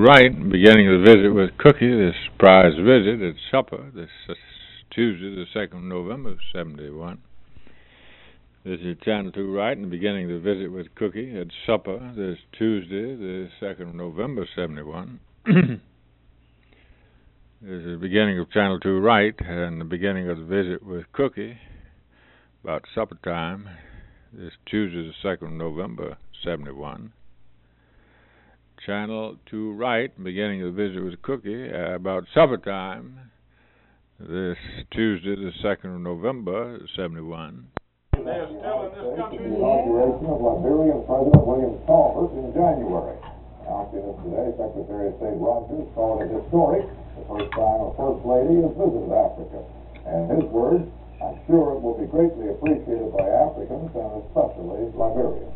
right, beginning of the visit with Cookie, this surprise visit at supper, this Tuesday, the 2nd of November, 71. This is Channel 2 right, and the beginning of the visit with Cookie at supper, this Tuesday, the 2nd of November, 71. This is the beginning of Channel 2 right, and the beginning of the visit with Cookie, about supper time, this Tuesday, the 2nd of November, 71. Channel 2 right, beginning of the visit with Cookie, about supper time, this Tuesday, the 2nd of November, 71. They are still in this country. The inauguration of Liberian President William Talbot in January. Announcing this today, Secretary of State Rogers called it historic. The first time a First Lady has visited Africa. And his words, I'm sure it will be greatly appreciated by Africans and especially Liberians.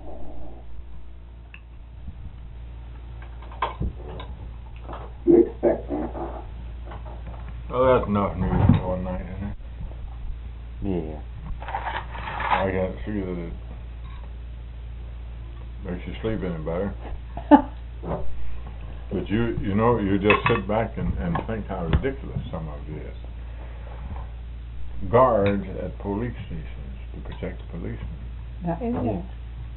You expect that? Well, that's enough news for one night, isn't it? Yeah. I can't see that it makes you sleep any better. But you know, you just sit back and think how ridiculous some of it is. Guards at police stations to protect the policemen. Now, isn't it?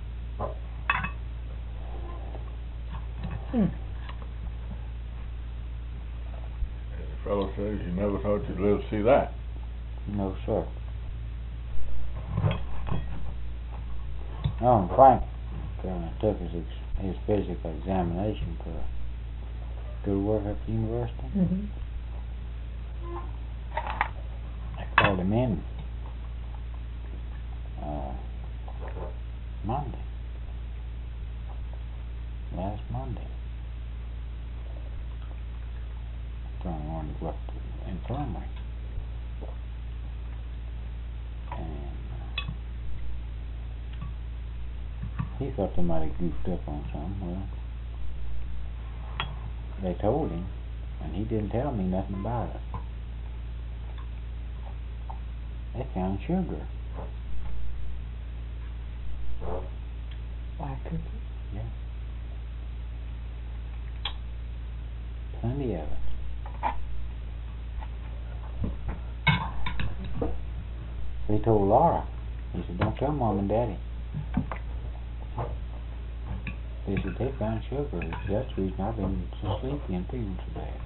As the fellow says, you never thought you'd live to see that. No, sir. Frank took his physical examination for good work at the university. Mm-hmm. I called him in Monday. Last Monday. So I wanted to go up to the infirmary. And he thought they might have goofed up on something. Well, they told him, and he didn't tell me nothing about it. They found sugar. Why, Cookie? Yeah. Plenty of it. So he told Laura, he said, don't tell Mom and Daddy. They said, they found sugar. That's the reason I've been so sleepy and feeling so bad.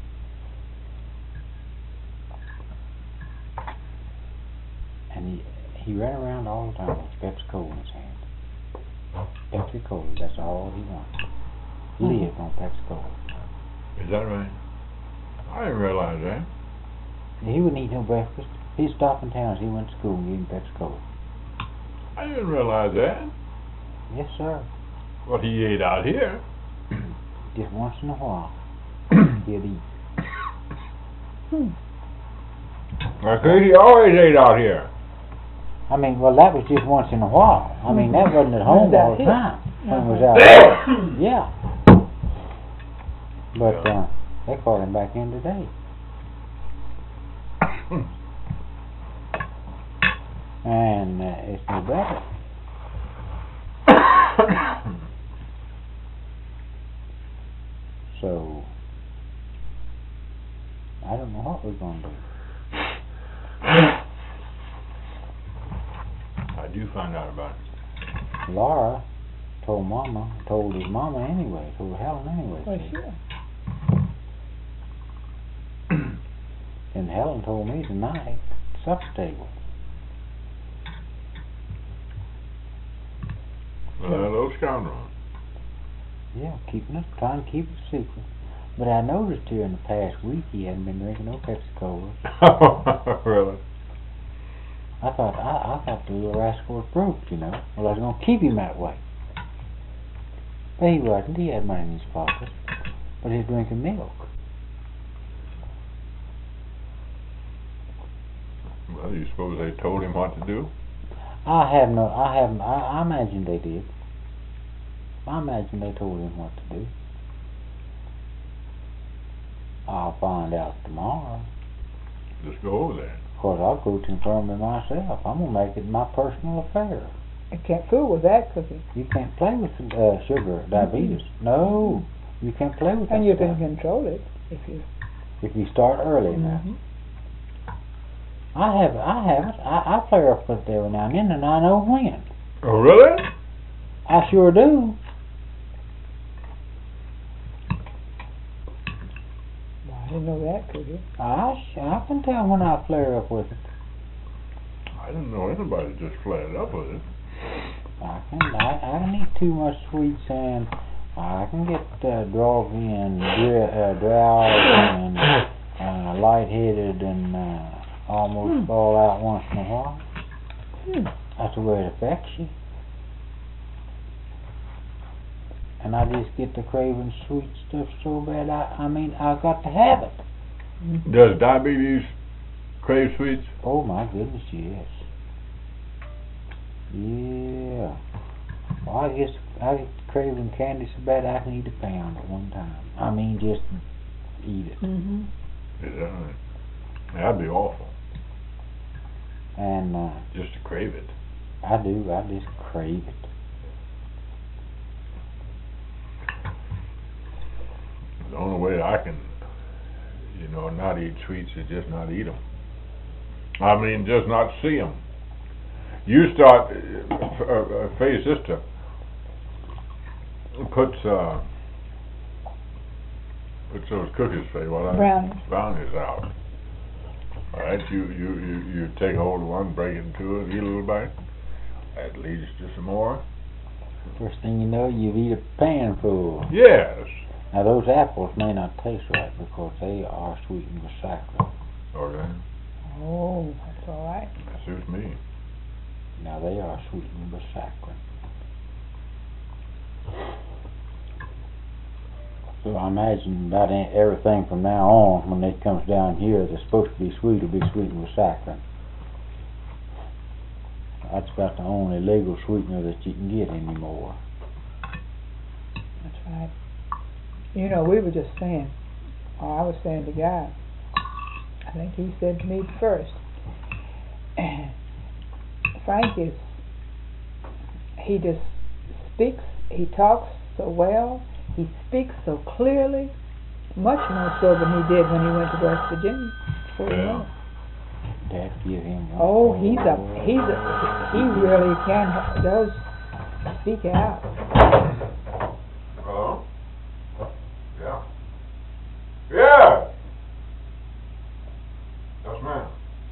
And he ran around all the time with Pepsi Cola in his hand. Pepsi Cola, that's all he wanted. He lived on Pepsi Cola. Is that right? I didn't realize that. He wouldn't eat no breakfast. He'd stop in town as he went to school and give him Pepsi Cola. I didn't realize that. Yes, sir. What he ate out here. Just once in a while, he'd eat. I think he always ate out here. I mean, well, that was just once in a while. I mean, that wasn't at home all the time. When it was out there. Yeah. But they called him back in today. And it's no better. So, I don't know what we're going to do. How'd you find out about it? Laura told his mama anyway, told Helen anyway. Well, sure. And Helen told me tonight, supper table. Well, that little scoundrel. Yeah, trying to keep it a secret. But I noticed here in the past week he hadn't been drinking no Pepsi Cola. Really? I thought the little rascal was broke, you know. Well, I was going to keep him that way. But he wasn't. He had money in his pocket. But he was drinking milk. Well, you suppose they told him what to do? I imagine they did. I imagine they told him what to do. I'll find out tomorrow. Just go over there. Of course, I'll go to the infirmary myself. I'm going to make it my personal affair. I can't fool with that, Cookie. You can't play with sugar, diabetes. No. You can play with that And you stuff. can control it if you. If you start early now. I haven't. I play up with it every now and then, and I know when. Oh, really? I sure do. Well, I didn't know that, could you? I can tell when I flare up with it. I didn't know anybody just flared up with it. I can eat too much sweets and I can get groggy and drowsy and lightheaded and almost fall out once in a while. That's the way it affects you. And I just get to craving sweet stuff so bad. I mean, I've got to have it. Does diabetes crave sweets? Oh my goodness, yes. Yeah. Well, I get craving candy so bad I can eat a pound at one time. I mean, just eat it. Yeah. That'd be awful. And just to crave it. I do. I just crave it. The only way I can, not eat sweets is just not eat them. I mean, just not see them. You start, Faye's sister puts those cookies, Faye, brownies out. All right, you take hold of one, break it in two, and eat a little bite. That leads to some more. First thing you know, you eat a pan full. Yes. Now those apples may not taste right because they are sweetened with saccharine. Okay. Oh, that's all right. That suits me. Now they are sweetened with saccharine. So I imagine about everything from now on, when it comes down here, that's supposed to be sweet, will be sweetened with saccharine. That's about the only legal sweetener that you can get anymore. That's right. We were just saying, or I was saying to Guy, I think he said to me first, Frank he just speaks, he talks so well, he speaks so clearly, much more so than he did when he went to West Virginia. Dad give him one. Oh, he really does speak out. Hello? Yeah. Yeah! Yes, ma'am.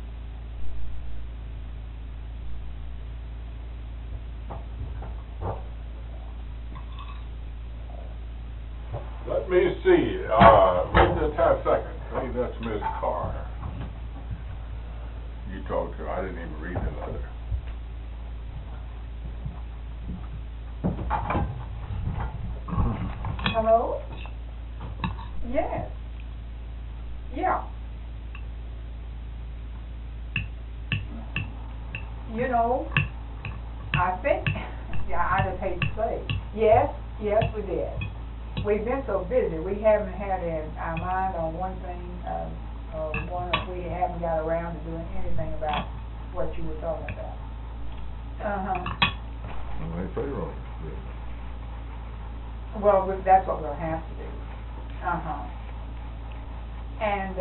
Let me see. Wait just a second. Maybe that's Miss Carr. You talked to her. I didn't even read the letter. Hello? Yes. Yeah. I think, I just hate to say, yes, we did. We've been so busy, we haven't had our mind on one thing, we haven't got around to doing anything about what you were talking about. Well, they say wrong. Well, that's what we'll have to do. And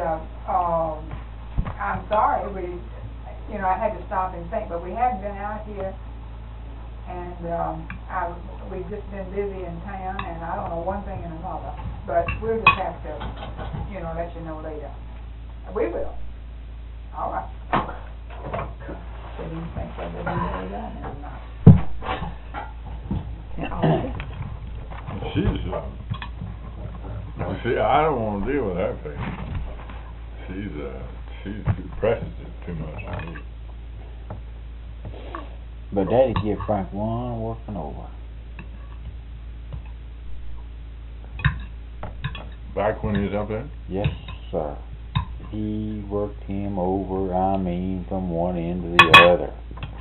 I'm sorry, I had to stop and think, but we hadn't been out here, and we've just been busy in town, and I don't know one thing and another, but we'll just have to, let you know later. We will. All right. So do you think whether we really done it or not? See, I don't want to deal with that thing. She presses it too much on me. But Daddy give Frank one working over. Back when he was up there? Yes, sir. He worked him over, from one end to the other.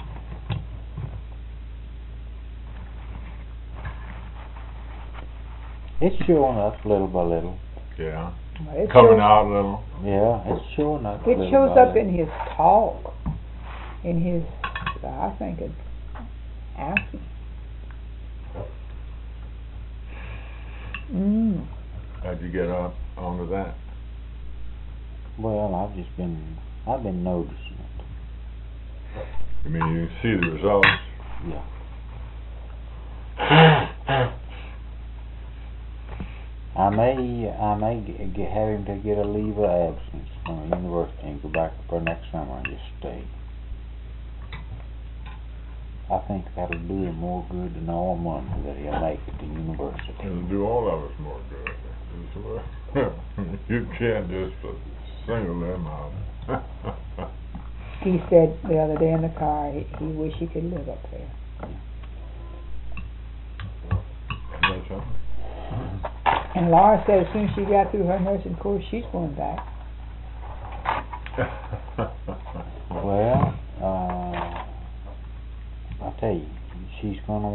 It's showing up little by little. Yeah. It Coming shows, out a little. Yeah, it's showing up. It little shows by up little. in his talk, in his, I think, asking. How'd you get onto that? Well, I've been noticing it. You mean you can see the results? Yeah. I may have him to get a leave of absence from the university and go back for next summer and just stay. I think that'll do him more good than all money that he'll make at the university. It'll do all of us more good. You can't just single them out. He said the other day in the car, he wished he could live up there. That's something. And Laura said as soon as she got through her nursing course, she's going back. Well, I tell you, she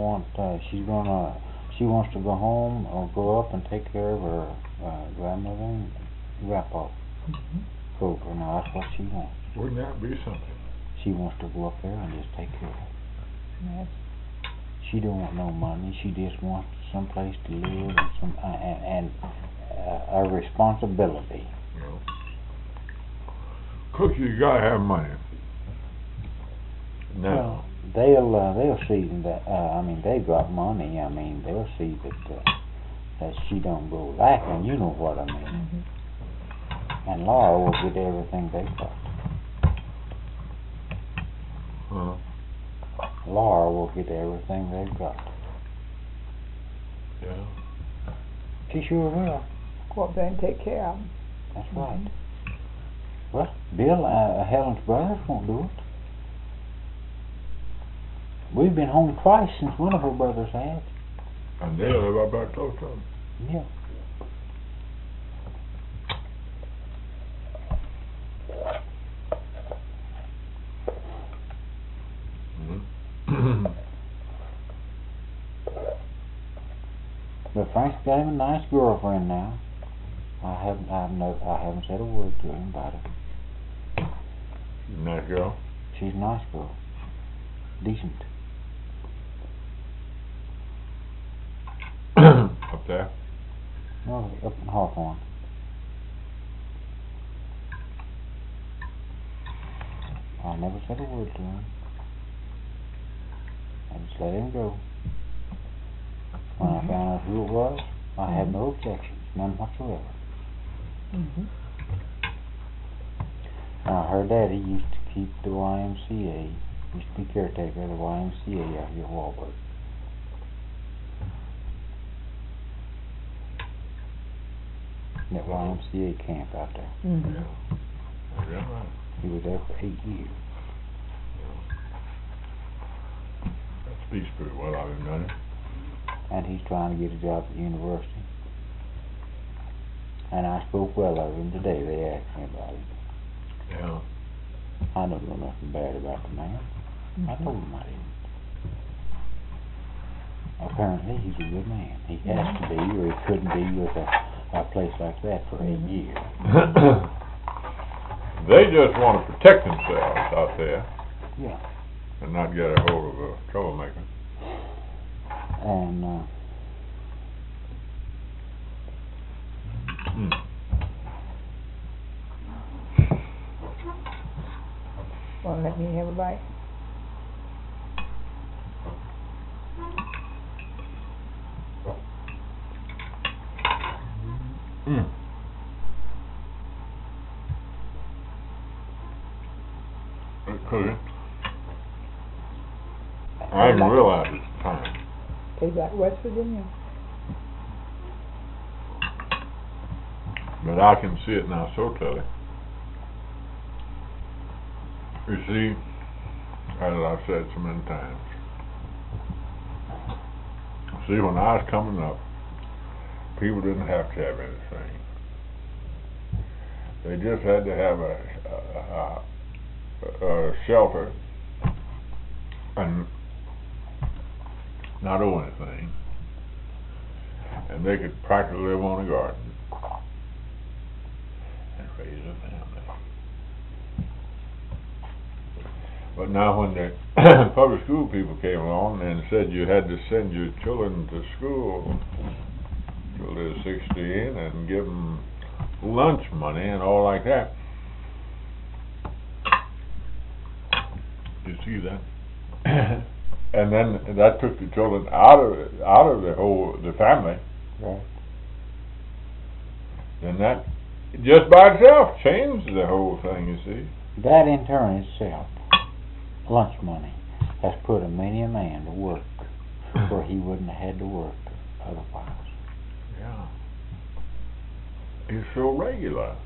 wants to go home or go up and take care of her grandmother and grandpa. Cool. Now that's what she wants. Wouldn't that be something? She wants to go up there and just take care of her. Yes. She don't want no money. She just wants some place to live and a responsibility. No. Cookie, you gotta have money. Now. Well, they'll see that. They've got money. They'll see that she don't go lacking. You know what I mean. And Laura will get everything they got. Laura will get everything they've got. Yeah. She sure will. Go up there and take care of them. That's right. Well, Bill, Helen's brothers won't do it. We've been home twice since one of her brothers has. And they live up back close to them. Yeah. But Frank's got him a nice girlfriend now. I haven't said a word to him about it. Nice girl. She's a nice girl. Decent. Up there? No, up in Hawthorne. I never said a word to him. I just let him go. When I found out who it was, I had no objections, none whatsoever. Now, her daddy used to keep the YMCA, used to be caretaker of the YMCA out here at Walberg. That YMCA camp out there. Yeah. Yeah. He was there for 8 years. That speaks pretty well of him, doesn't it? And he's trying to get a job at the university. And I spoke well of him today. They asked me about him. Yeah. I don't know nothing bad about the man. I told him I didn't. Apparently he's a good man. He has to be, or he couldn't be with a place like that for 8 years. They just want to protect themselves out there. Yeah. And not get a hold of a troublemaker. And Want to let me have a bite? Cookie. I didn't realize at the time. Tastes like West Virginia. But I can see it now so clearly. You see, as I've said so many times, see, when I was coming up, people didn't have to have anything. They just had to have a shelter and not own anything, and they could practically live on a garden and raise a family. But now when the public school people came along and said you had to send your children to school till they're $60 in and give them lunch money and all like that. You see that? And then that took the children out of the family. Right. And that just by itself changed the whole thing, you see. That in turn itself, lunch money, has put many a man to work where he wouldn't have had to work otherwise. Yeah. It's so regular.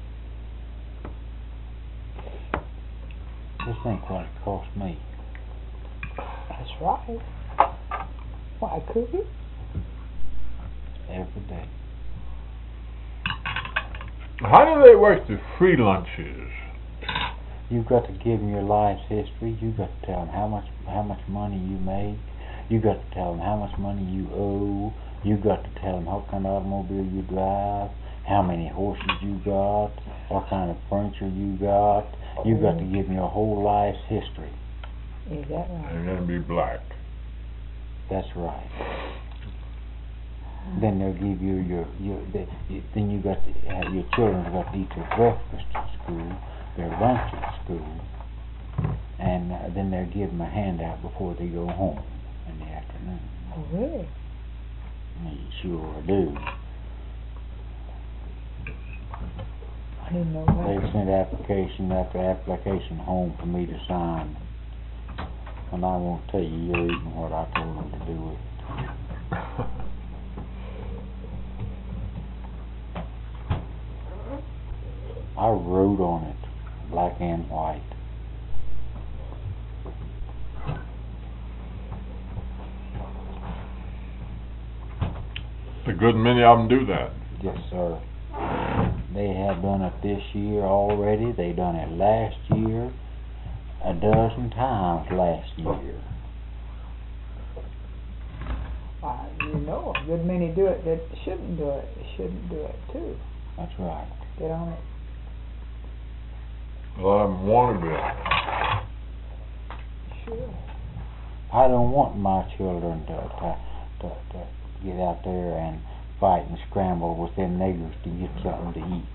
Just think what it cost me. That's right. Why, Cookie? Every day. How do they work the free lunches? You've got to give them your life's history. You've got to tell them how much money you make. You've got to tell them how much money you owe. You've got to tell them what kind of automobile you drive, how many horses you got, what kind of furniture you got. You've got to give them your whole life's history. Is that right? They're going to be black. That's right. Then they'll give you then you got to have your children have got to eat their breakfast at school, their lunch at school, and then they'll give them a handout before they go home in the afternoon. Oh, really? They sure do. I didn't know They that. sent application after application home for me to sign, and I won't tell you you're eating what I told them to do with it. I wrote on it, black and white. A good many of them do that. Yes, sir. They have done it this year already. They done it last year, a dozen times last year. You know, a good many do it that shouldn't do it. They shouldn't do it, too. That's right. Get on it. A lot of them want to do it. Sure. I don't want my children to get out there and fight and scramble with them niggers to get something to eat.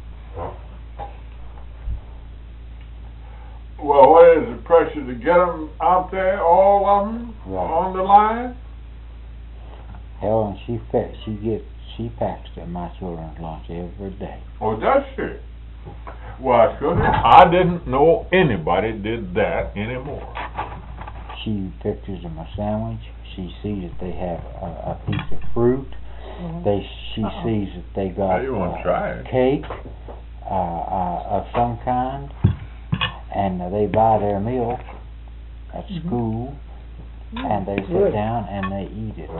Well, what is the pressure to get them out there, all of them, Right. on the line? Hell, and she packs my children's lunch every day. Oh, does she? Well, I didn't know anybody did that anymore. She pictures them a sandwich. She sees that they have a piece of fruit. She sees that they got You want to try it? cake of some kind, and they buy their milk at school, and they sit Good. down and they eat it.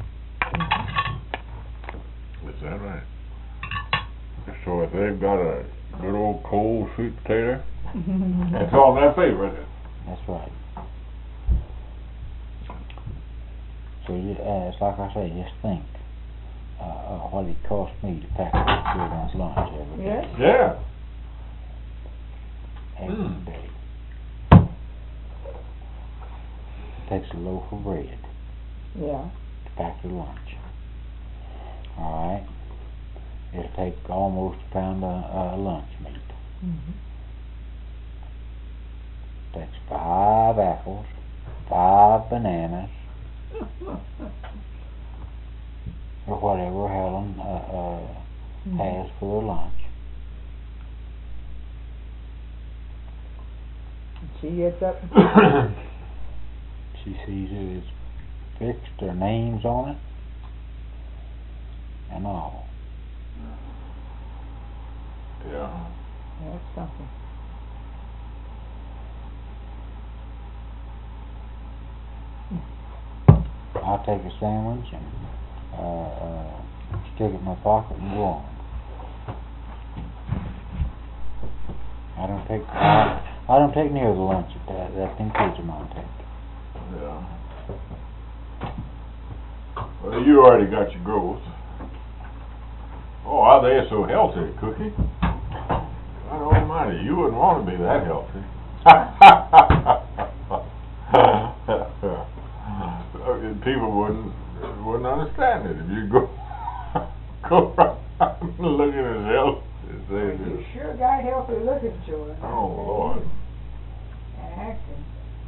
Is that right? So if they've got a good old cold sweet potato, it's all in their favor, isn't it? That's right. So it's like I say, just think what it cost me to pack those children's lunch every day. Yes? Yeah. Every day. Takes a loaf of bread Yeah. to pack your lunch. Alright? It'll take almost a pound of lunch meat. Mm-hmm. Takes 5 apples, 5 bananas, or whatever Helen has for their lunch. She gets up. She sees it is fixed, their names on it, and all. Yeah. That's something. I'll take a sandwich and stick it in my pocket and go on. I don't take near the lunch that them kids of mine take. Yeah. Well, you already got your growth. Oh, are they so healthy, Cookie? God almighty, you wouldn't want to be that healthy. People wouldn't understand it if you go around looking at his health and say You this. sure got healthy looking, children. Oh, Lord. And acting.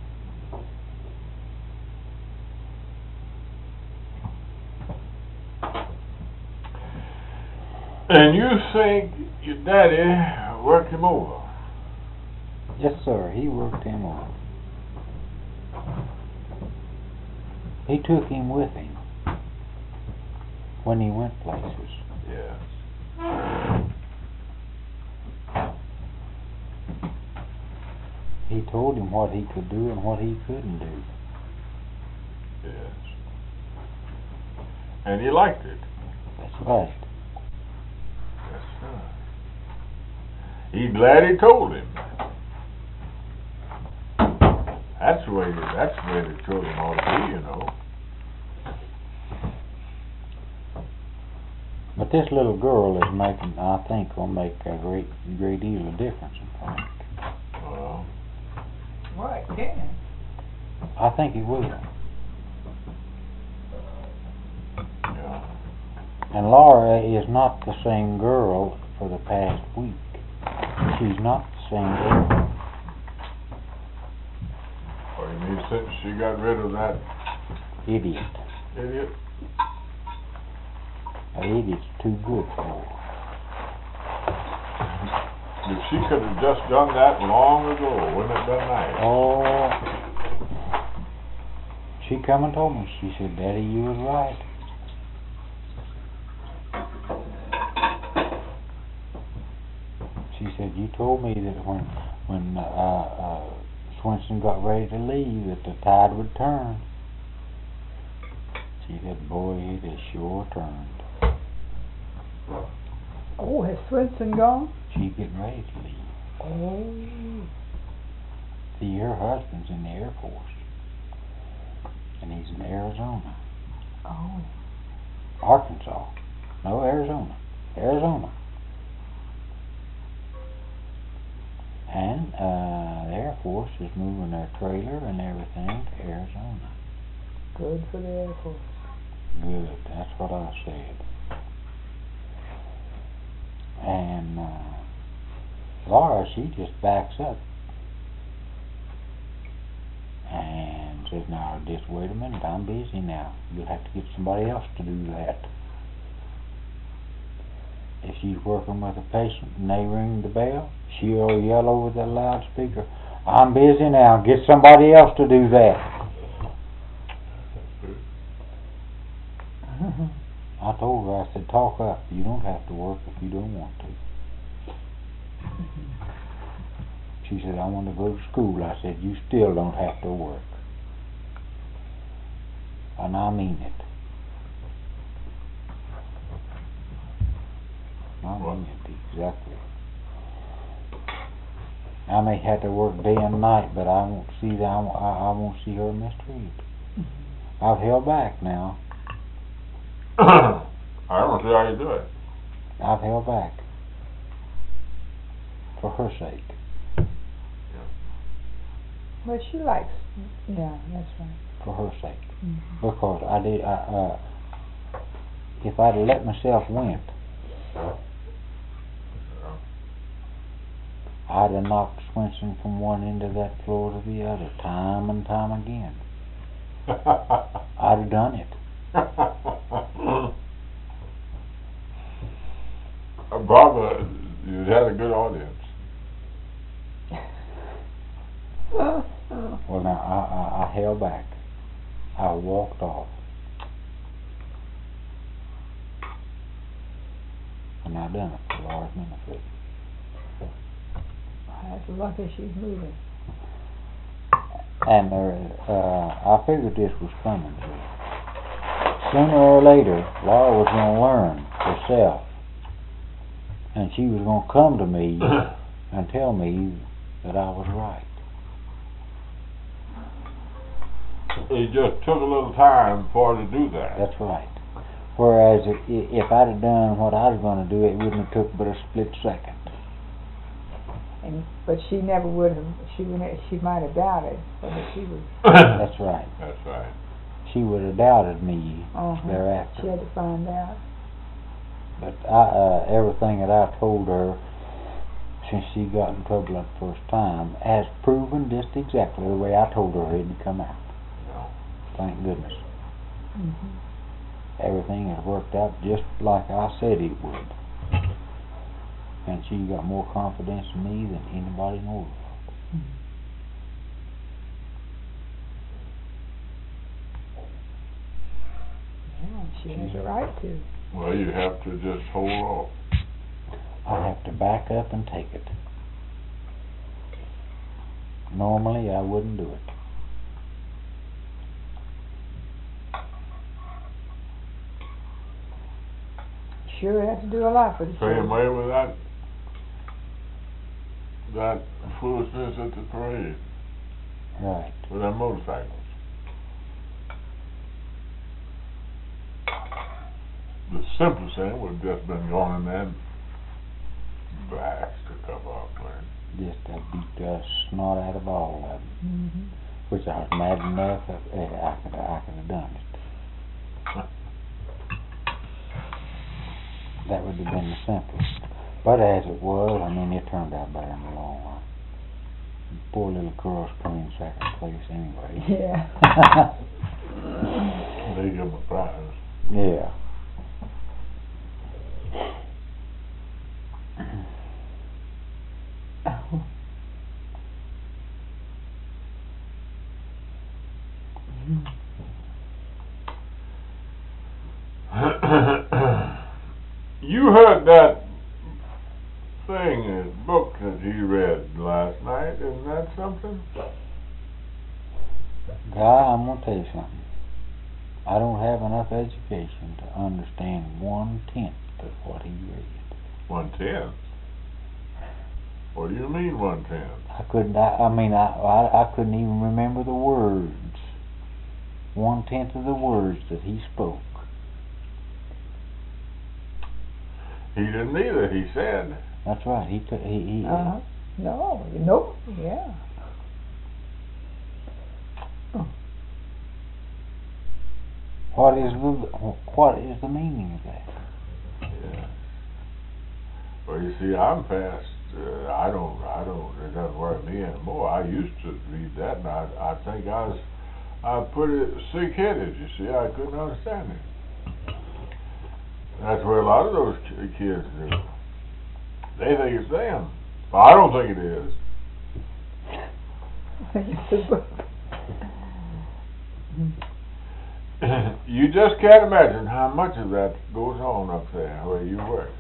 And you think your daddy worked him over? Yes, sir, he worked him over. He took him with him when he went places. Yes. He told him what he could do and what he couldn't do. Yes. And he liked it. That's right. Yes, sir. He glad he told him. That's the way the children ought to be, you know. But this little girl is making, I think, will make a great deal of difference in Frank. Well, What, can? I think it will. yeah. And Laura is not the same girl for the past week. She's not the same girl. Or you mean since she got rid of that Idiot. idiot? An idiot's too good for her. If she could have just done that long ago, wouldn't it have been nice? Oh, she come and told me. She said, "Daddy, you was right." She said, "You told me that when Swenson got ready to leave, that the tide would turn." She said, "Boy, it has sure turned." Oh, has Swenson gone? She's getting ready to leave. Oh. See, her husband's in the Air Force, and he's in Arizona. Oh. Arkansas. No, Arizona. Arizona. And the Air Force is moving their trailer and everything to Arizona. Good for the Air Force. Good, that's what I said. And Laura, she just backs up and says, "Now, just wait a minute, I'm busy now. You'll have to get somebody else to do that." If she's working with a patient and they ring the bell, she'll yell over the loudspeaker, "I'm busy now, get somebody else to do that." I told her, I said, "Talk up. You don't have to work if you don't want to." She said, "I want to go to school." I said, "You still don't have to work." And I mean it. I mean it, exactly. I may have to work day and night, but I won't see that. I won't see her mistreated. I've held back now. I don't see how you do it. I've held back. For her sake. Well, she likes, yeah, that's right. For her sake. Mm-hmm. Because I did, if I'd let myself went, I'd have knocked Swenson from one end of that floor to the other, time and time again. I'd have done it. Barbara, you had a good audience. Well, now, I held back. I walked off. And I done it for Laura's benefit. That's lucky she's moving. And I figured this was coming to her. Sooner or later, Laura was going to learn herself. And she was going to come to me and tell me that I was right. It just took a little time for her to do that. That's right. Whereas if I'd have done what I was going to do, it wouldn't have took but a split second. But she never would have. She might have doubted whether she was. That's right. That's right. She would have doubted me Uh-huh. thereafter. She had to find out. But everything that I told her since she got in trouble that first time has proven just exactly the way I told her it'd come out. Thank goodness. Everything has worked out just like I said it would. And she got more confidence in me than anybody in the world. Yeah, she has a right to. Well, you have to just hold off. I have to back up and take it. Normally, I wouldn't do it. Sure has to do a lot for the Same children. way with that foolishness at the parade Right. with them motorcycles. The simplest thing would have just been going in there and blast a couple of them. Just to beat the snot out of all of them. Which I was mad enough that I could have done it. That would have been the simplest. But as it was, I mean, it turned out better in the long run. Poor little girl screamed second place anyway. Yeah. They give them a prize. Yeah. You heard that thing, book that you read last night, isn't that something? Guy, I'm gonna tell you something. I don't have enough education to understand 1/10 of what he read. 1/10? What do you mean 1/10? I couldn't. I couldn't even remember the words. 1/10 of the words that he spoke. He didn't either, he said. That's right. He could. He. No. Nope. Yeah. What is the meaning of that? Yeah. Well, you see, I'm past. I don't. It doesn't worry me anymore. I used to read that, and I think I was pretty sick-headed. You see, I couldn't understand it. That's where a lot of those kids do. They think it's them. But I don't think it is. You just can't imagine how much of that goes on up there where you work.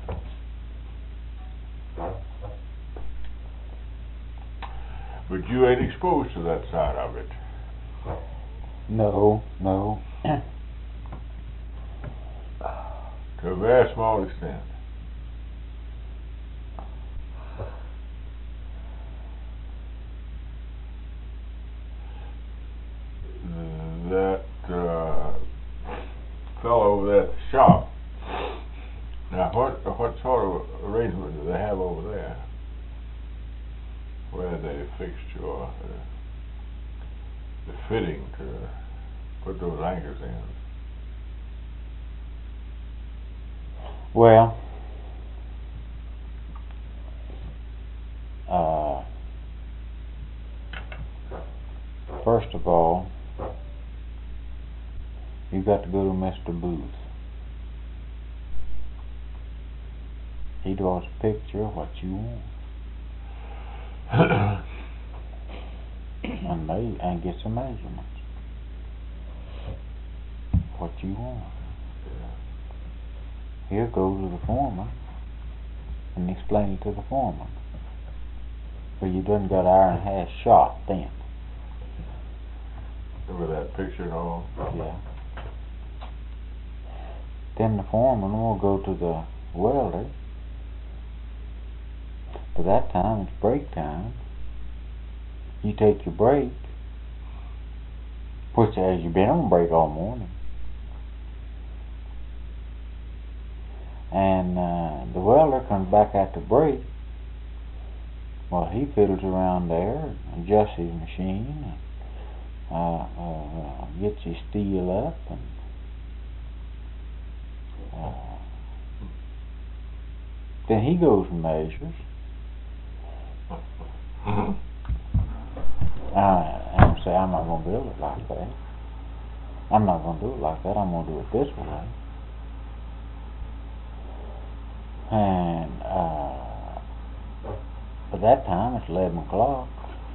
But you ain't exposed to that side of it. No. To a very small extent. That fellow over there at the shop. Now, what sort of arrangement do they have over there? Where they fixed your the fitting to put those anchors in? Well, first of all, you got to go to Mr. Booth. He draws a picture of what you want. and get some measurements. What you want. He'll go to the foreman and explain it to the foreman. But you done got iron hash shot then. With that picture and all? Yeah. Then the foreman will go to the welder. By that time it's break time. You take your break, which as you've been on break all morning. And the welder comes back after break. Well, he fiddles around there, adjusts his machine, gets his steel up, and Then he goes and measures. And say, I'm not going to build it like that. I'm not going to do it like that. I'm going to do it this way. And by that time, it's 11 o'clock.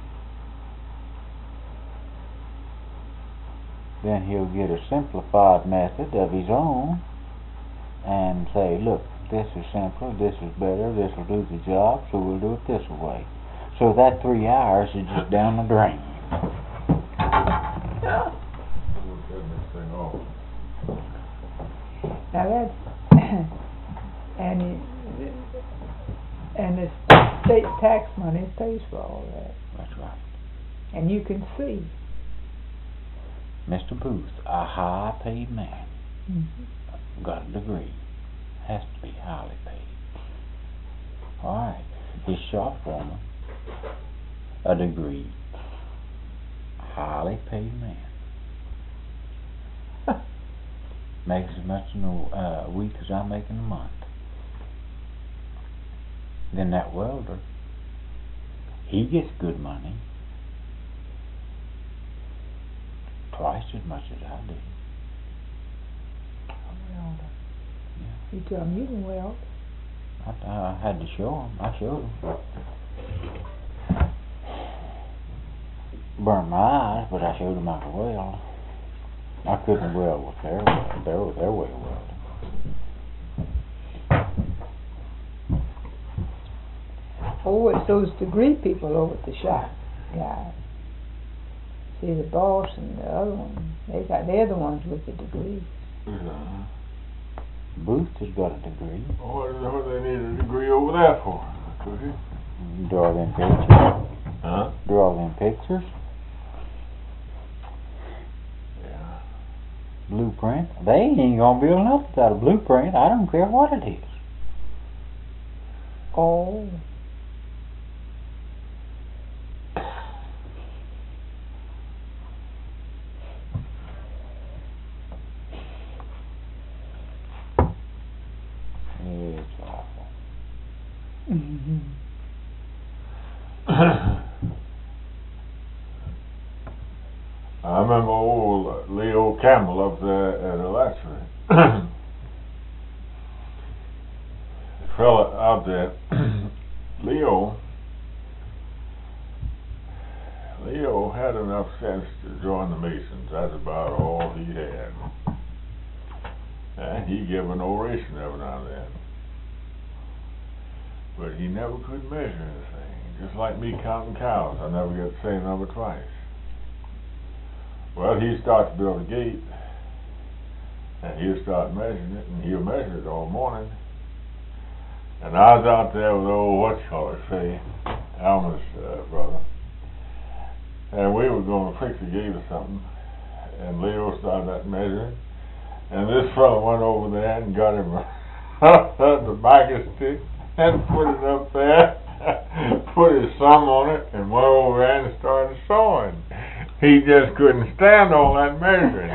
Then he'll get a simplified method of his own and say, look, this is simpler, this is better, this will do the job, so we'll do it this way. So that 3 hours is just down the drain. Now that's and the state tax money pays for all that. That's right. And you can see. Mr. Booth, a high-paid man, got a degree, has to be highly paid. All right, his shop foreman, a degree, highly paid man, makes as much in a week as I make in a month. Then that welder, he gets good money, twice as much as I do. Welder. Yeah. You tell him you can weld. I had to show him. I showed him. Burned my eyes, but I showed him I could weld. I couldn't weld with their way of welding. Oh, it's those degree people over at the shop. Yeah. See, the boss and the other one, they're the ones with the degrees. Booth has got a degree. What do they need a degree over there for, Cookie? Draw them pictures. Huh? Draw them pictures. Yeah. Blueprint. They ain't gonna build nothing without a blueprint. I don't care what it is. Oh. It's awful. I remember old Leo Campbell up there at Electric. The fella out there, Leo had enough sense to join the Masons. That's about all he had. And he gave an oration every now and then. But he never could measure anything. Just like me counting cows, I never get the same number twice. Well, he starts to build a gate, and he'll start measuring it, and he'll measure it all morning. And I was out there with old whatchamacallit, Alma's brother, and we were going to fix a gate or something, and Leo started that measuring, and this fellow went over there and got him a tobacco stick and put it up there, put his thumb on it, and went over there and started sawing. He just couldn't stand all that measuring.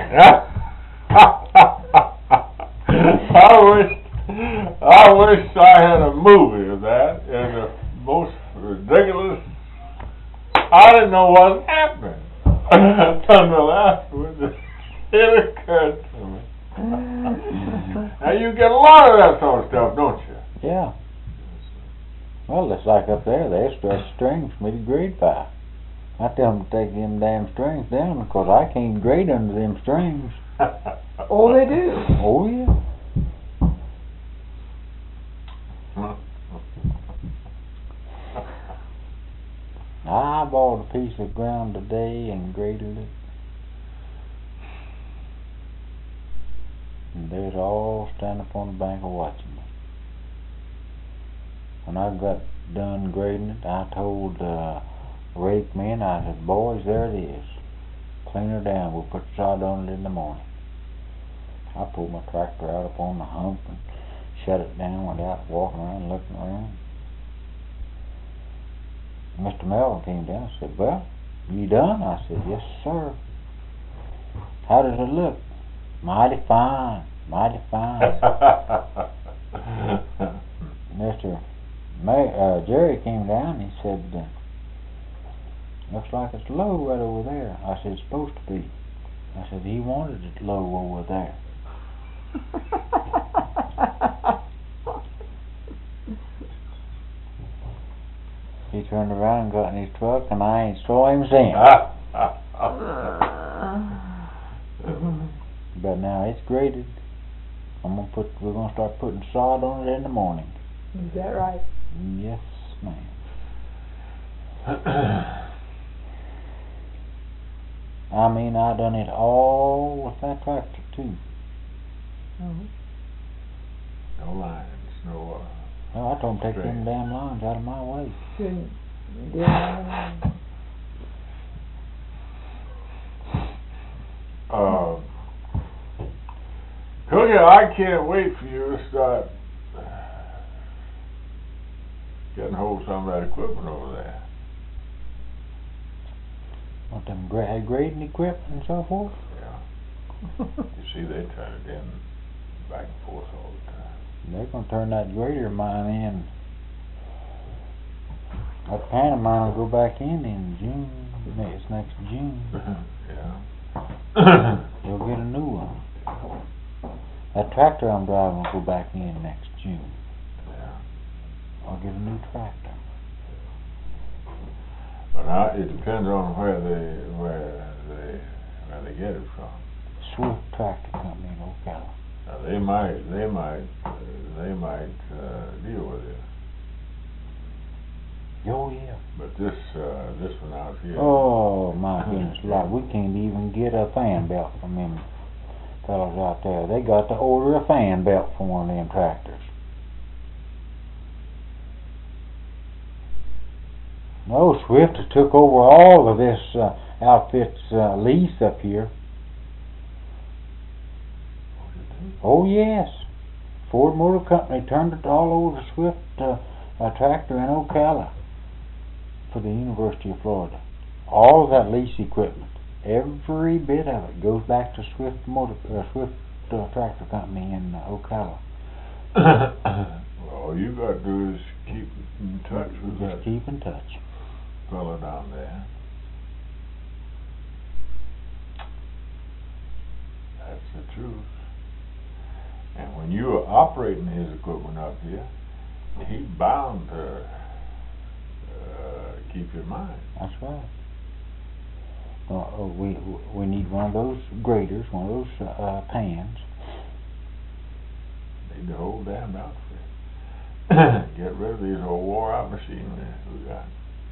I wish I had a movie of that, and the most ridiculous. I didn't know what was happening until afterwards it occurred to me. Now you get a lot of that sort of stuff, don't you? Yeah. Well, it's like up there, they stretch strings for me to grade by. I tell them to take them damn strings down because I can't grade under them strings. Oh, they do. Oh, yeah. I bought a piece of ground today and graded it. And they're all standing up on the bank watching me. When I got done grading it, I told rake men, I said, boys, there it is. Clean her down. We'll put the sod on it in the morning. I pulled my tractor out up on the hump and shut it down, went out walking around, looking around. Mr. Melvin came down and said, well, you done? I said, yes, sir. How does it look? Mighty fine, mighty fine. Mr. Mr. Jerry came down, he said, looks like it's low right over there. I said, it's supposed to be. I said, he wanted it low over there. He turned around and got in his truck, and I ain't saw him since. But now it's graded. We're gonna start putting sod on it in the morning. Is that right? Yes, ma'am. I mean, I done it all with that tractor too. No lines, no, Well, I told him take straight. them damn lines out of my way. Shouldn't. Yeah. Cookie, I can't wait for you to start getting hold of some of that equipment over there. Want them grading equipment and so forth? Yeah. You see, they turn it in back and forth all the time. They're gonna turn that grader of mine in. That pan of mine will go back in June. It's next June. Yeah. They'll get a new one. That tractor I'm driving will go back in next June. Yeah. I'll get a new tractor. But now it depends on where they get it from. Swift Tractor Company in Ocala. Now they might deal with it. Oh yeah. But this one out here. Oh my goodness, Lord, we can't even get a fan belt from them fellows out there. They got to order a fan belt for one of them tractors. No, Swift has took over all of this outfit's lease up here. Oh yes, Ford Motor Company turned it all over to Swift tractor in Ocala for the University of Florida. All of that lease equipment, every bit of it goes back to Swift Tractor Company in Ocala. All you got to do is keep in touch with Just that keep in touch. fella down there. That's the truth. And when you are operating his equipment up here, he's bound to keep your mind. That's right. We need one of those graders, one of those pans. Need the whole damn outfit. Get rid of these old wore out machinery we got.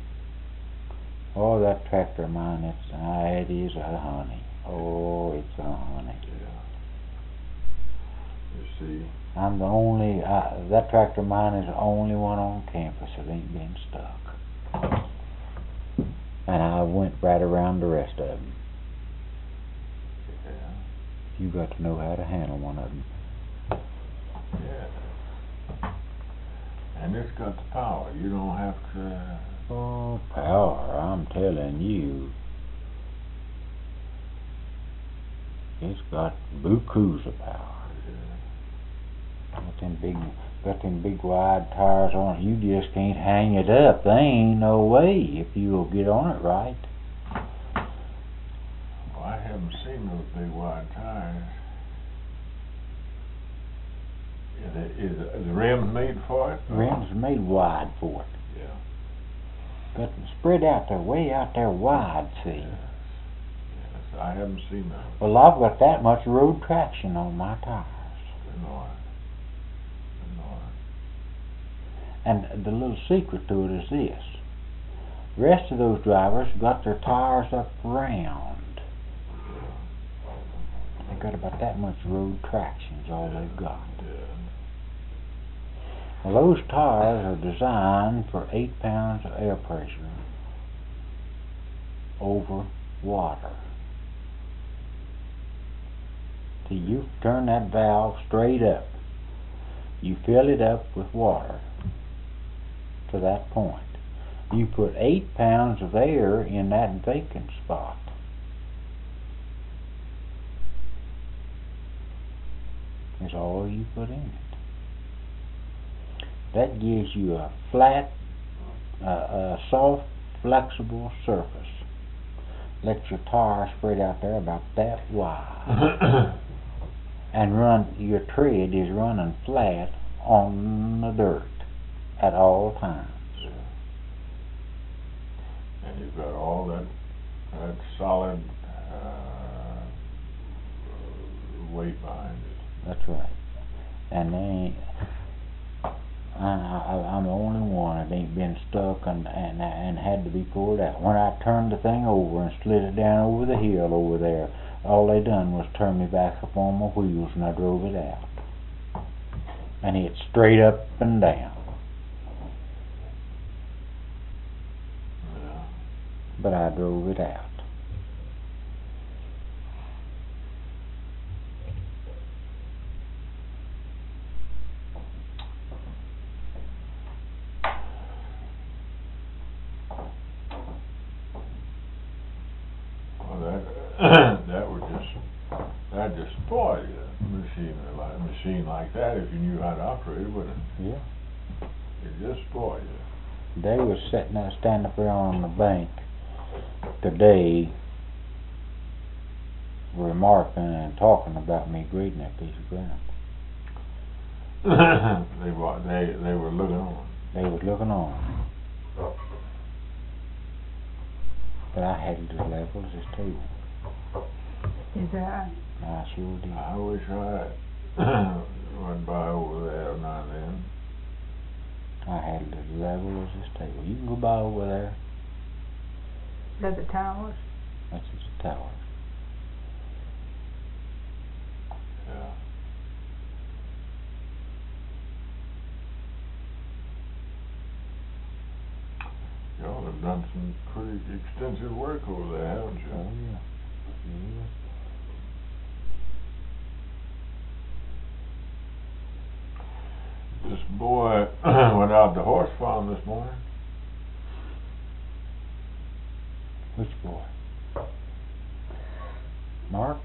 Oh, that tractor of mine, it is a honey. Oh, it's a honey. Yeah. You see. I'm the only, that tractor of mine is the only one on campus that ain't been stuck. And I went right around the rest of them. Yeah. You got to know how to handle one of them. Yeah. And it's got the power. You don't have to. Oh, power, I'm telling you. It's got bukus of power. Got them big wide tires on it. You just can't hang it up. There ain't no way if you'll get on it right. Well, I haven't seen those big wide tires. Is the rims made for it? The rims are made wide for it. Yeah. Got them spread out there, way out there wide, see. Yes, I haven't seen those. Well, I've got that much road traction on my tires. Good Lord. And the little secret to it is this. The rest of those drivers got their tires up round. They got about that much road traction is all they've got. Well, those tires are designed for 8 pounds of air pressure over water. See, you turn that valve straight up. You fill it up with water to that point. You put 8 pounds of air in that vacant spot. Is all you put in it. That gives you a flat, soft, flexible surface. Let your tire spread out there about that wide. And your tread is running flat on the dirt at all times. And you've got all that solid weight behind it. That's right. And they ain't, I'm the only one that ain't been stuck and had to be pulled out. When I turned the thing over and slid it down over the hill over there, all they done was turn me back up on my wheels and I drove it out. And it's straight up and down. Yeah. But I drove it out. That just spoil you. A machine like that, if you knew how to operate it, wouldn't it? Yeah. It just spoil you. They was standing up there on the bank today, remarking and talking about me grading that piece of ground. They were looking on. They was looking on. But I had it as level as this table. Is that? I sure did. I wish I went by over there now and then. I had it as level as this table. You can go by over there. Is the towers? That's just a tower. Yeah. Y'all have done some pretty extensive work over there, haven't you? Oh, yeah. Yeah. This boy went out to horse farm this morning. Which boy? Mark?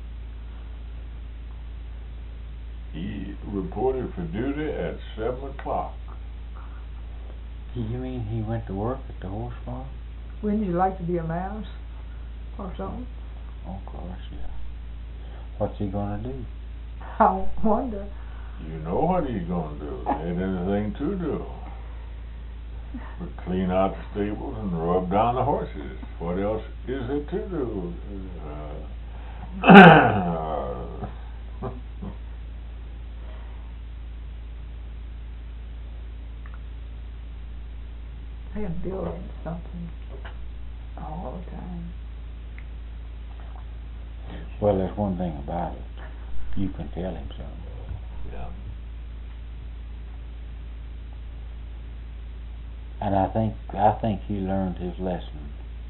He reported for duty at 7 o'clock. You mean he went to work at the horse farm? Wouldn't you like to be a mouse or something? Oh, of course, yeah. What's he gonna do? I wonder. You know what he's gonna do. There ain't anything to do. But clean out the stables and rub down the horses. What else is there to do? They're building something all the time. Well, there's one thing about it. You can tell him something. Yeah. And I think he learned his lesson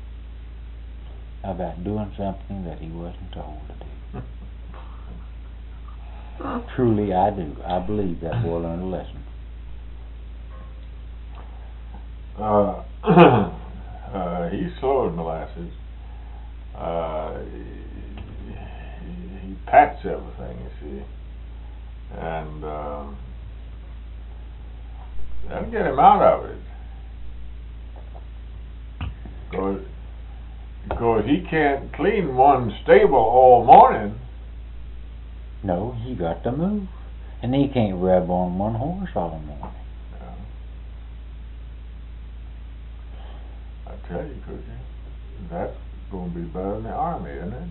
about doing something that he wasn't told to do. Truly, I do. I believe that boy learned a lesson. He's slow as molasses. He pats everything, you see. And that'll get him out of it. Because he can't clean one stable all morning. No, he got to move. And he can't rub on one horse all morning. Yeah. I tell you, Cookie, that's going to be better than the army, isn't it?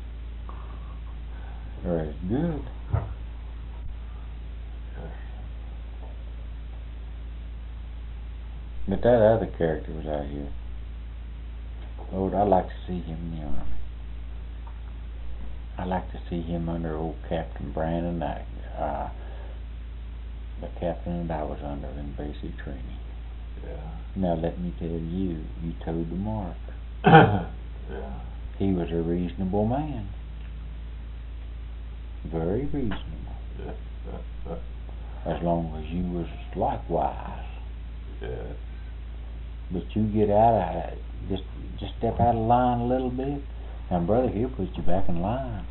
Very good. Yes. But that other character was out here. Lord, I'd like to see him in the army. I'd like to see him under old Captain Brandon, the captain that I was under in basic training. Yeah. Now let me tell you, you told the mark. Yeah. He was a reasonable man. Very reasonable. Yes. As long as you was likewise. Yes. But you get out of it, just step out of line a little bit, and brother, he'll put you back in line.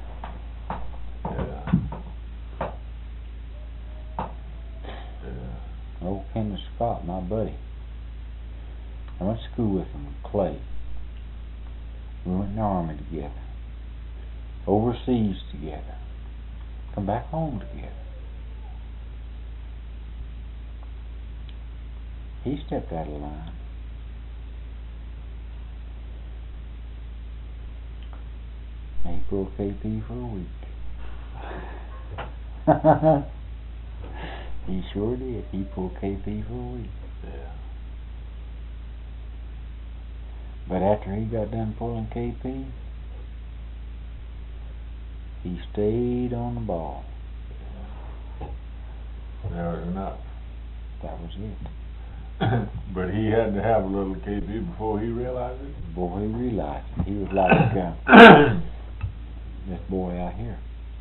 Yeah. Yeah. Oh old Kenneth Scott, my buddy. I went to school with him, Clay. We went in the Army together. Overseas together. Come back home together. He stepped out of line. He pulled KP for a week. He sure did. He pulled KP for a week. Yeah. But after he got done pulling KP, he stayed on the ball. That was enough. That was it. But he had to have a little KP before he realized it? Before he realized it. He was like this boy out here.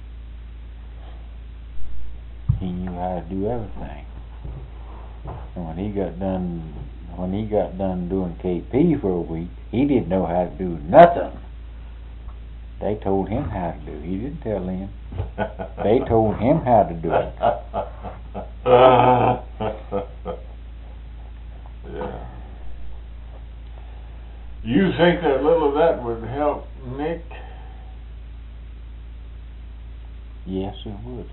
He knew how to do everything. And when he got done doing KP for a week, he didn't know how to do nothing. They told him how to do it. He didn't tell them. They told him how to do it. Yeah. You think that little of that would help Nick? Yes, it would.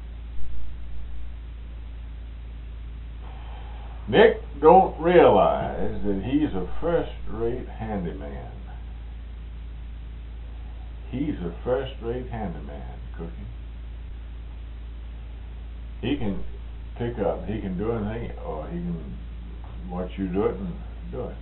Nick don't realize that he's a first-rate handyman. He's a first-rate handyman, Cookie. He can pick up, he can do anything, or he can watch you do it and do it.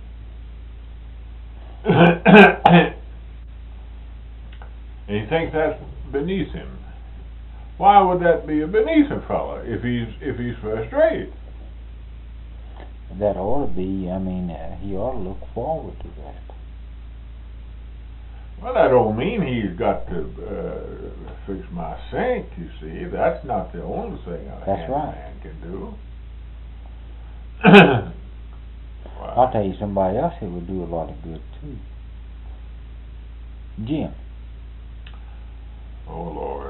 And he thinks that's beneath him. Why would that be beneath a fella if he's first-rate? That ought to be, I mean, he ought to look forward to that. Well, that don't mean he's got to fix my sink, you see. That's not the only thing a handyman can do. Wow. I'll tell you somebody else that would do a lot of good, too. Jim. Oh, Lord.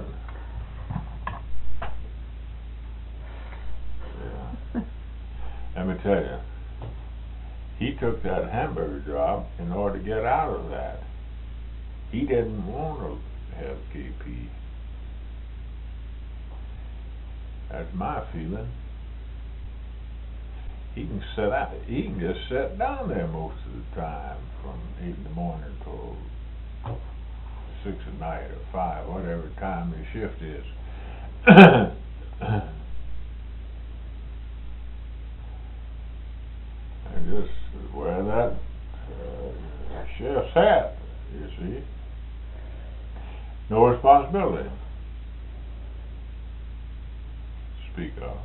Yeah. Let me tell you, he took that hamburger job in order to get out of that. He didn't want to have KP. That's my feeling. He can just sit down there most of the time from 8 in the morning till 6 at night or 5, whatever time his shift is. And just wear that chef's hat, you see. No responsibility. Speak of.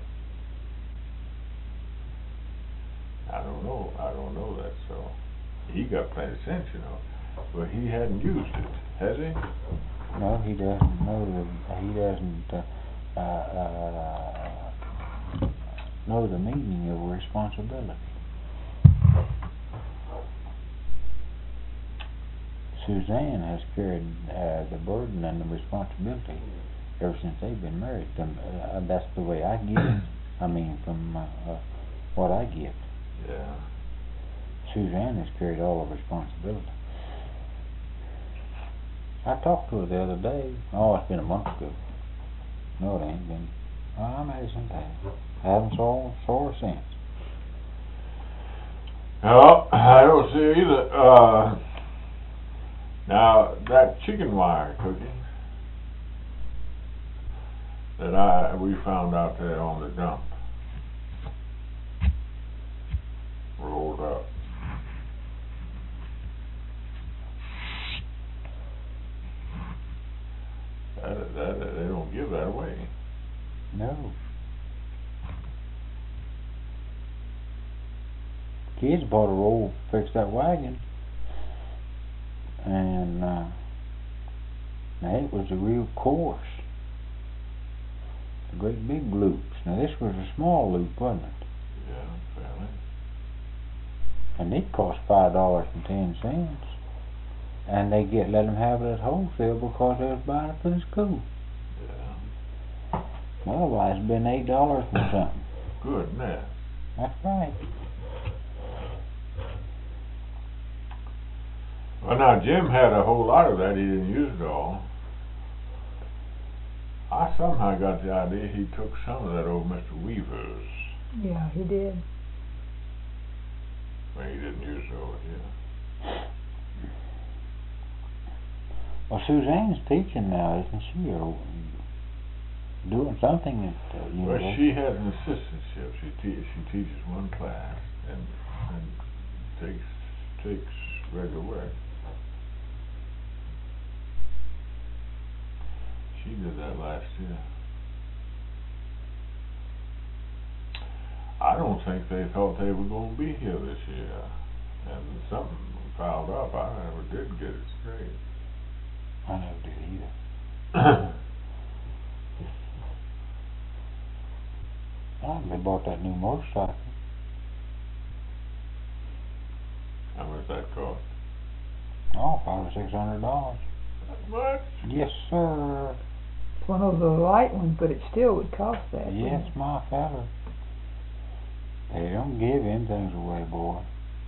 I don't know that, so he got plenty of sense, you know, but he hadn't used it, has he? No, he doesn't know the meaning of responsibility. Suzanne has carried the burden and the responsibility ever since they've been married. That's the way I get it. I mean, from what I get. Yeah. Suzanne has carried all the responsibility. I talked to her the other day. Oh, it's been a month ago. No, it ain't been. I made some time. I haven't saw her since. No, I don't see her either. Now, that chicken wire cooking that we found out there on the dump, rolled up. They don't give that away. No. Kids bought a roll to fix that wagon. And now it was a real course. A great big loops. Now this was a small loop, wasn't it? Yeah, fairly. And it cost $5.10. And they let them have it at wholesale because they was buying it for the school. Yeah. Otherwise it'd been $8 and something. Good, man. That's right. Well, now, Jim had a whole lot of that. He didn't use it all. I somehow got the idea he took some of that old Mr. Weaver's. Yeah, he did. Well, he didn't use it all, yeah. Well, Suzanne's teaching now, isn't she? Or doing something at Well, university? she has an assistantship. She teaches one class and takes regular work. She did that last year. I don't think they thought they were going to be here this year, and something piled up. I never did get it straight. I never did either. They bought that new motorcycle. How much that cost? Oh, $500 or $600. That much? Yes, sir. It's one of those light ones, but it still would cost that. Yes, wouldn't it? my fella. They don't give anything away, boy.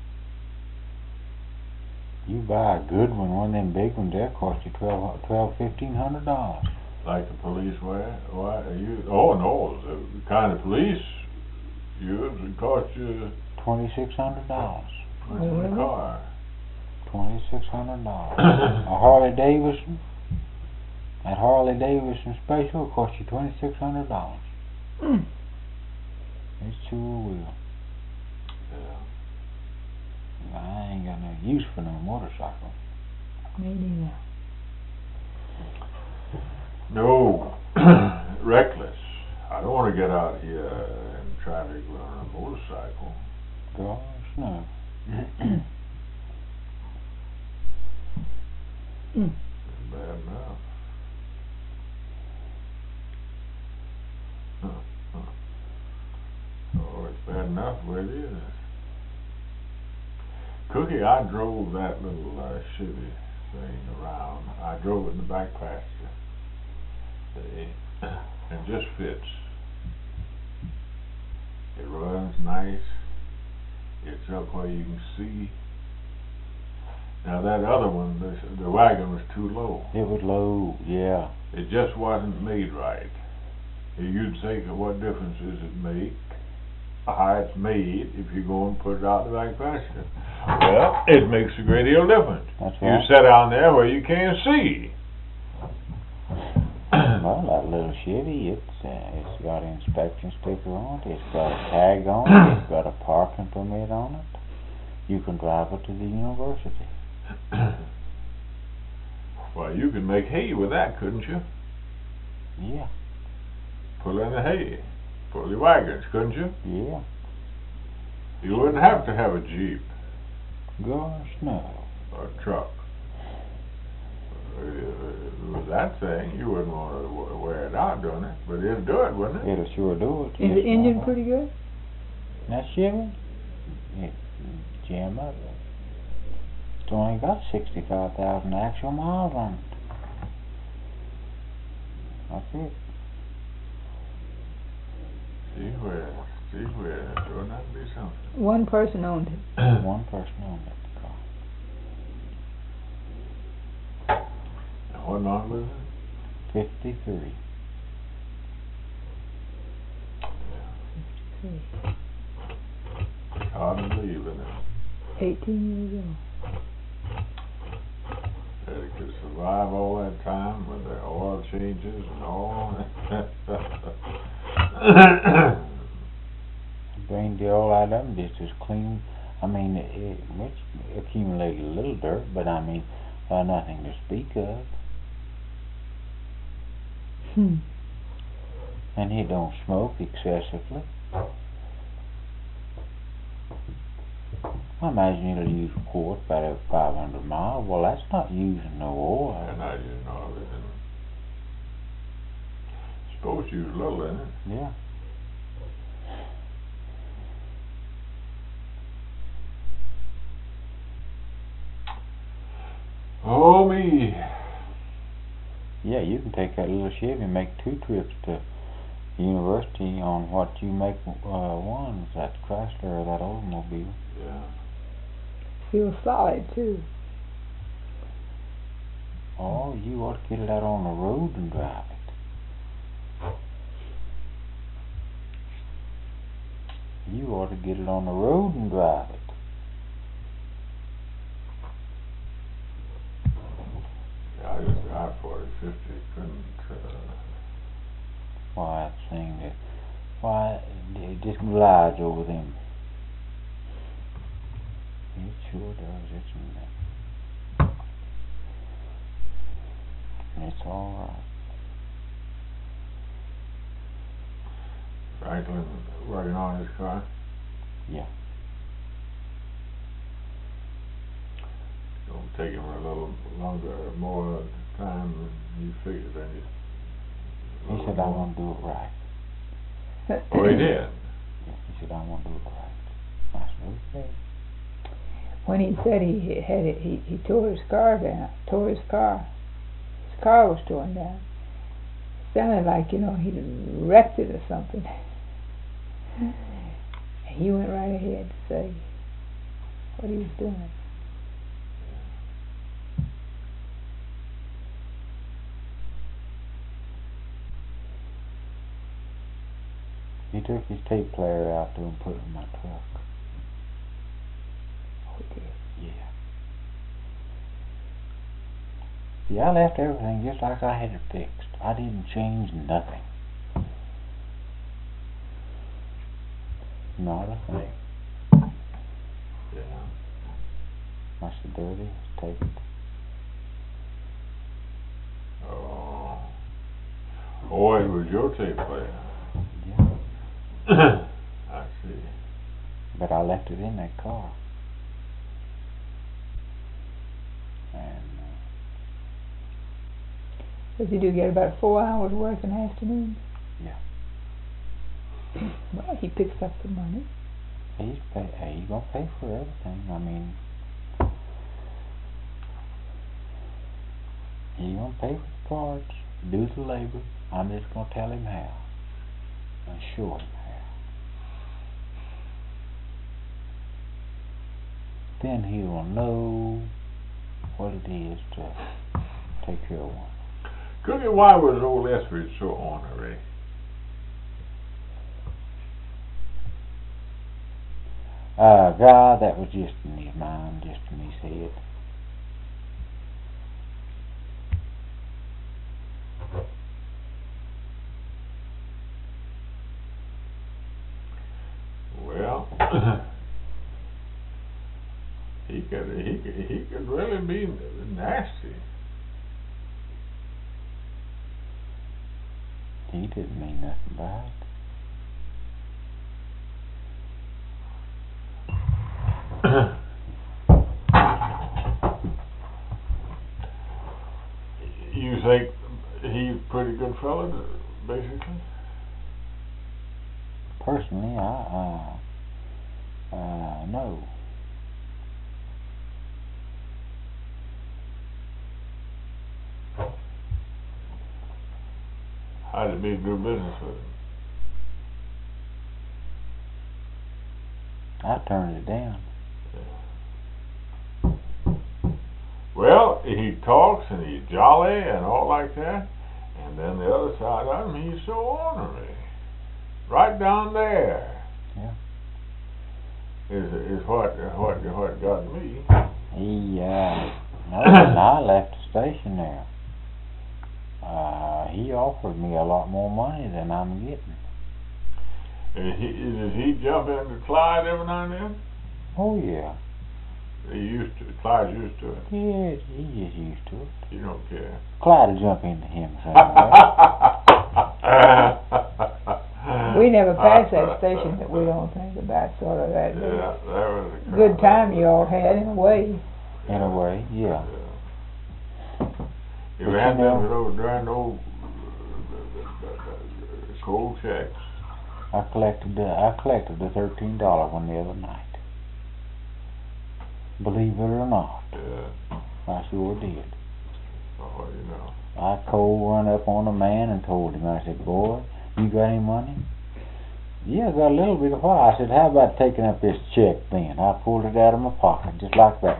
You buy a good one of them big ones, they'll cost you $1,500. Like the police wear? Why you? Oh no, the kind of police use would cost you $2,600. what's in the car? $2,600. A Harley Davidson. That Harley Davidson special will cost you $2,600. Mm. It's sure will. Yeah. I ain't got no use for no motorcycle. Me neither. No, reckless. I don't want to get out here in traffic on a motorcycle. Gosh, no. Mm. It's bad enough. Oh, it's bad enough the way it is. Cookie, I drove that little Chevy thing around. I drove it in the back pasture. It just fits. It runs nice. It's up where you can see. Now that other one, the wagon was too low. It was low, yeah. It just wasn't made right. You'd think, what difference does it make how it's made if you go and put it out in the back pasture? Well, it makes a great deal of difference. That's You right. sit down there where you can't see. Well, that little Chevy, it's got an inspection sticker on it. It's got a tag on it. It's got a parking permit on it. You can drive it to the university. Well, you could make hay with that, couldn't you? Yeah, Pull in the hay. Pull the wagons, couldn't you? yeah. You wouldn't have to have a Jeep Gosh, no. or a truck. With that thing, you wouldn't want to wear it out doing it, but it'd do it, wouldn't it? It'll sure do it. Is yes, the engine mama. pretty good? That Chevy? It jam up. It's only got 65,000 actual miles on it. That's it. See where, wouldn't that be something? One person owned it. One person owned that car. Now, what long was it? 53. It's hard to believe, isn't it? 18 years old. That it could survive all that time with the oil changes and all. Drained the oil out of them just as clean. I mean, it accumulated a little dirt, but I mean, nothing to speak of. Hmm. And he don't smoke excessively. I imagine it'll use a quart about every 500 miles. Well, that's not using no oil. And I didn't know of it. It's supposed to use a little in it. Yeah. Oh me. Yeah, you can take that little Chevy and make 2 trips to University on what you make ones, that Chrysler or that Oldsmobile. Yeah. Feels solid too. Oh, you ought to get it out on the road and drive it. You ought to get it on the road and drive it. Yeah, I just drive 40, 50, couldn't, Why, that thing that, why, it just glides over them. It sure does, isn't it? It's alright. Franklin working on his car? Yeah. It's gonna take him a little longer, more time than you figured, then He said, I want to do it right. Oh, he did? Yeah, he said, I want to do it right. I said, okay. When he said he had it, he tore his car down, tore his car. His car was torn down. It sounded like, he'd wrecked it or something. He went right ahead to say what he was doing. He took his tape player out there and put it in my truck. Oh, he did. Yeah. See, I left everything just like I had it fixed. I didn't change nothing. Not a thing. Yeah. I said, there it is, take it. Oh. Oh, it was your tape player. Yeah. I see. But I left it in that car. And Does he do get about 4 hours work in the afternoon? yeah. Well, he picks up the money. He's gonna pay for everything. I mean, he's gonna pay for the parts, do the labor. I'm just gonna tell him how and show him how. Then he'll know what it is to take care of one. Cookie, why was old Etheridge so ornery? God, that was just in his mind, just in his head. Well, he could really be nasty. He didn't mean nothing by it. You think he's a pretty good fella, basically? Personally, no. How'd it be to do business with him? I turned it down. Well, he talks and he's jolly and all like that, and then the other side of him, he's so ornery. Right down there. Yeah. Is what got me. He, no, when I left the station there, he offered me a lot more money than I'm getting. Does he jump into Clyde every now and then? Oh, yeah. Clyde's used to it. Yeah, he just used to it. You don't care. Clyde will jump into him somewhere. We never passed that station that we don't think about sort of that. Yeah, that was a Good time you all had in a way. In a way, yeah. You had them with those darn old cold checks. I collected the $13 one the other night. Believe it or not. Yeah. I sure did. Oh, you know. I cold run up on a man and told him, I said, boy, You got any money? Yeah, I got a little bit of why. I said, how about taking up this check then? I pulled it out of my pocket, just like that.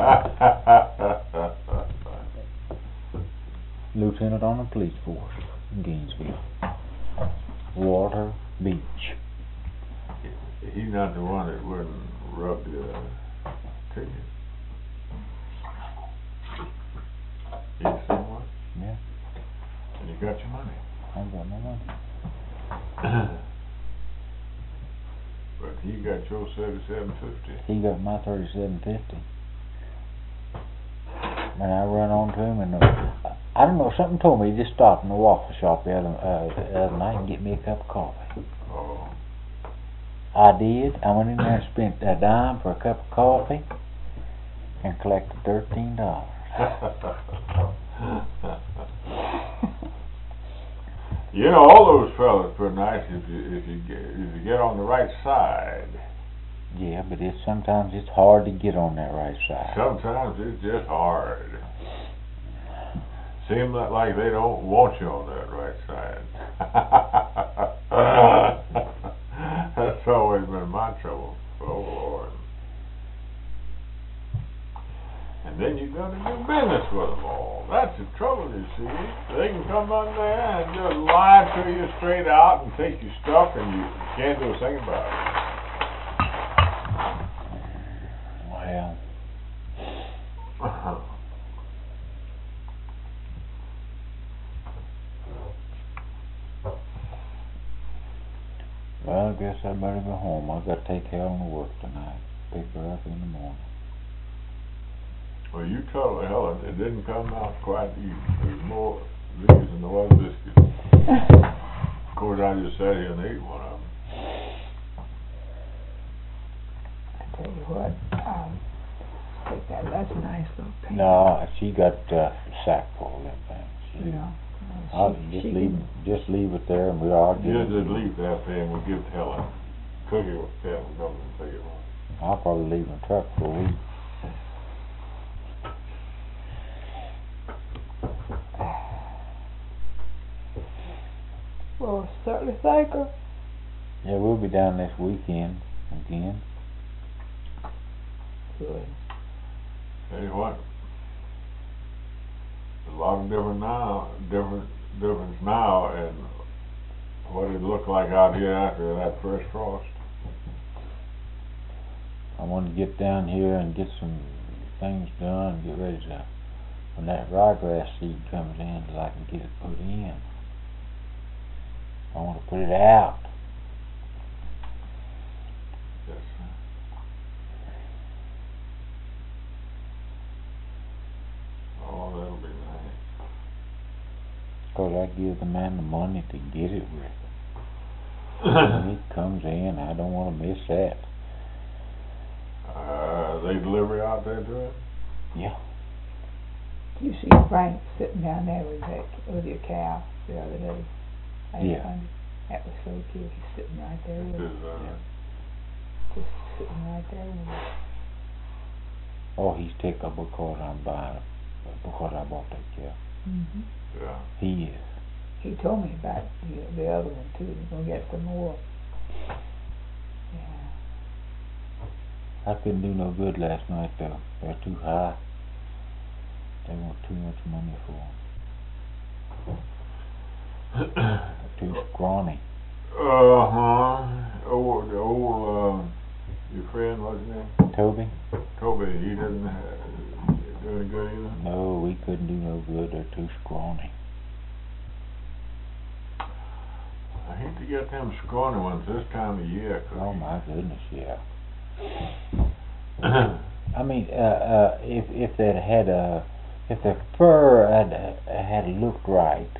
Lieutenant on the police force in Gainesville. Walter Beach. He's not the one that wouldn't rub the ticket. He's the same one? Yeah. And you got your money. I got my money. But he got your 3750. He got my 3750. And I run on to him, and I don't know, something told me he just stopped in the waffle shop the other night and get me a cup of coffee. Oh. I did. I went in there and spent a dime for a cup of coffee and collected $13. You know, all those fellas are nice if you get on the right side. Yeah, but sometimes it's hard to get on that right side. Sometimes it's just hard. Seems like they don't want you on that right side. That's always been my trouble. Oh Lord. And then you got to do business with them all. That's the trouble, you see. They can come on there and just lie to you straight out and take your stuff, and you can't do a thing about it. Well, I guess I better go home. I've got to take Helen to work tonight. Pick her up in the morning. Well, you tell Helen it didn't come out quite even. There's more these than there was biscuits. Of course, I just sat here and ate one of them. I tell you what, take that's nice little pink. No, she got a sack full of them things. Yeah. I'll just leave it there, and we'll Just leave that there and we'll give it to Helen. Cook it with Helen and come and take it home. I'll probably leave in the truck for a week. Well, certainly thank her. Yeah, we'll be down this weekend again. Good. Tell you what, there's a lot of difference now and what it looked like out here after that first frost. I want to get down here and get some things done and get ready to, when that ryegrass seed comes in, so I can get it put in. I want to put it out. Yes, sir. Oh, that'll be nice. Because I give the man the money to get it with. When it comes in, I don't want to miss that. They deliver out there to him? Yeah. You see Frank sitting down there with your cow the other day. Yeah. That was so cute. He's sitting right there with Is, just sitting right there with him. Oh, he's tickled because I'm buying, because I bought that cow. Mm-hmm. yeah. He is. He told me about the other one too. He's gonna get some more. Yeah. I couldn't do no good last night though. They're too high. They want too much money for them. Too scrawny. Your friend, what's his name? Toby? Toby, he didn't do any good either? No, we couldn't do no good. They're too scrawny. I hate to get them scrawny ones this time of year. Oh my goodness, yeah. I mean, if they had if the fur had looked right,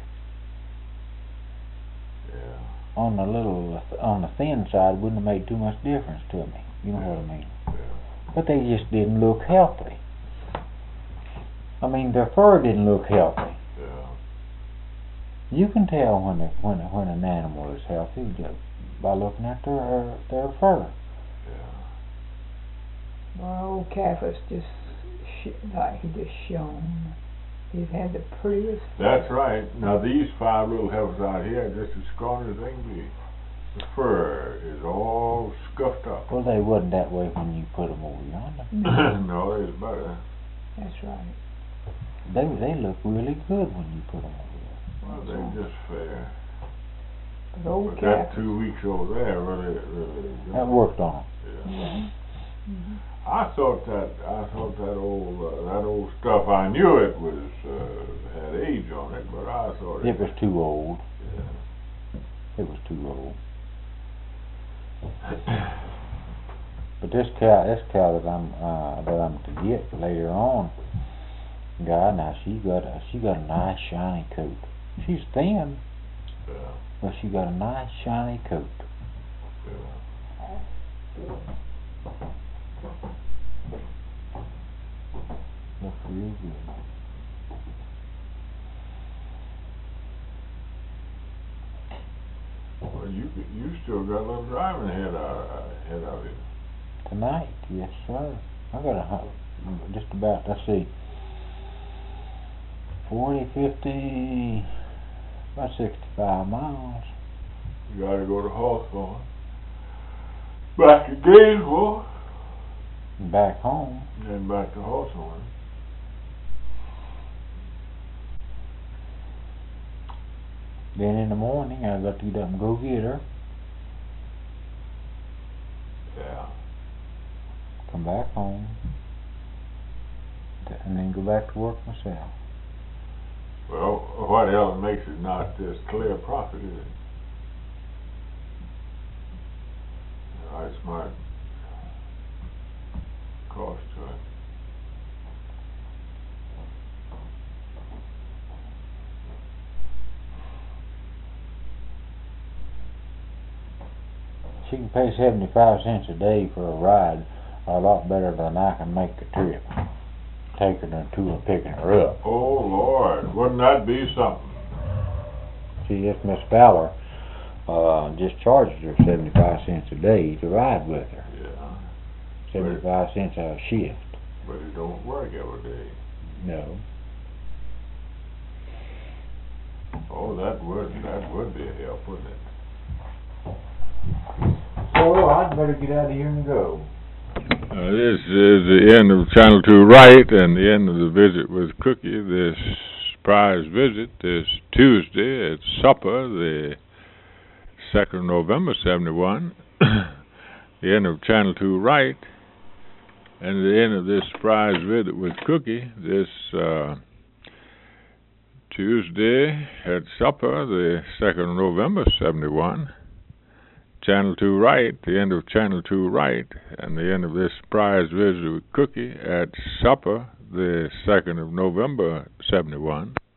yeah. on the thin side, wouldn't have made too much difference to me. You know what I mean? Yeah. But they just didn't look healthy. I mean, their fur didn't look healthy. Yeah. You can tell when an animal is healthy just by looking at their fur. Yeah. My old calf was just like he just shone. He's had the prettiest. That's right. Now these 5 little heifers out here are just as scrawny as they can be. The fur is all scuffed up. Well, they wasn't that way when you put them over yonder. No, it's better. That's right. They look really good when you put them over there. Well, they're just fair. But old But Cap. that 2 weeks over there really That worked on them. yeah. Mhm. I thought that old stuff. I knew it was had age on it, but I thought It was too old. Yeah. It was too old. But this cow that I'm to get later on, God, now she got a nice shiny coat. She's thin, Yeah. but she got a nice shiny coat. Yeah. Looks real good. Well, you still got a little driving ahead of you. Tonight, yes sir. I got just about, let's see, 40, 50, about 65 miles. You got to go to Hawthorne, back to Gainesville, Back home. and then back to Hawthorne. Then in the morning, I got to get up and go get her. Yeah. Come back home. And then go back to work myself. Well, what else makes it not this clear profit, is it? That's my cost to it. She can pay 75 cents a day for a ride, a lot better than I can make a trip. Taking her to and picking her up. Oh, Lord, wouldn't that be something? See, this Miss Fowler just charges her 75 cents a day to ride with her. Yeah. 75 cents a shift. But it don't work every day. No. Oh, that would be a help, wouldn't it? So I'd better get out of here and go. This is the end of Channel 2 Right and the end of the visit with Cookie. This surprise visit this Tuesday at supper, the 2nd of November, 71. The end of Channel 2 Right and the end of this surprise visit with Cookie this Tuesday at supper, the 2nd of November, 71. Channel 2 Right, the end of Channel 2 Right, and the end of this surprise visit with Cookie at supper, the 2nd of November, 71.